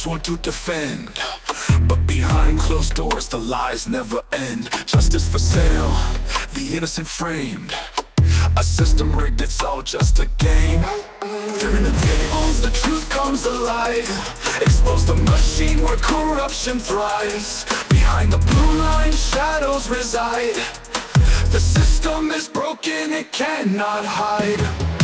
sworn to defend. But behind closed doors the lies never end. Justice for sale, the innocent framed. A system rigged, it's all just a game. Turn the tables, the truth comes alive. Expose the machine where corruption thrives. Behind the blue line, shadows reside. The system is broken, it cannot hide.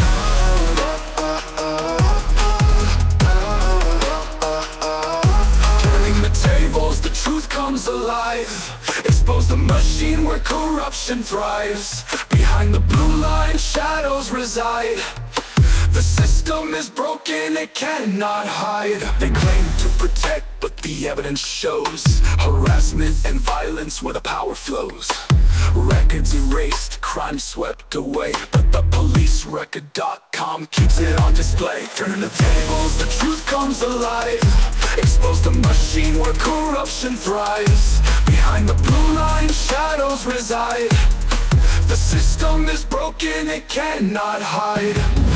Turning the tables, the truth comes alive. Expose the machine where corruption thrives. Behind the blue line, shadows reside. The system is broken, it cannot hide. They claim to protect, but the evidence shows harassment and violence where the power flows. Records erased, crime swept away, but the policerecord.com keeps it on display. Turning the tables, the truth comes alive. Expose the machine where corruption thrives. Behind the blue line, shadows reside. The system is broken, it cannot hide.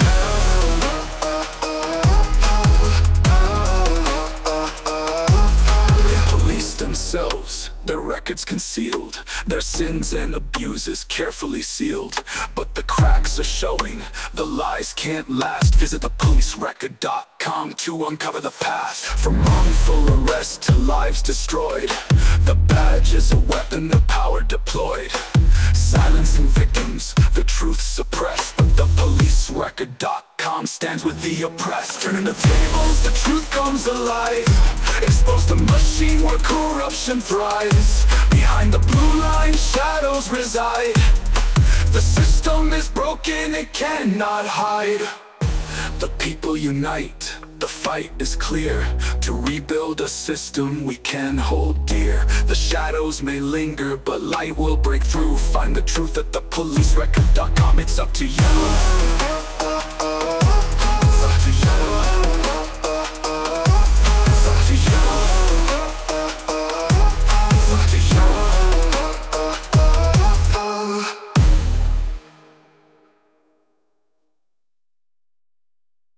Police themselves, their records concealed, their sins and abuses carefully sealed. But the cracks are showing, the lies can't last. Visit the policerecord.com to uncover the past. From wrongful arrest to lives destroyed, the badge is a weapon, the power deployed. Silencing victims, the truth suppressed. But the policerecord.com stands with the oppressed. Turning the tables, the truth comes alive. Expose the machine where corruption thrives. Behind the blue line, shadows reside. The system is broken, it cannot hide. The people unite, the fight is clear. To rebuild a system we can hold dear. The shadows may linger, but light will break through. Find the truth at the policerecord.com, it's up to you.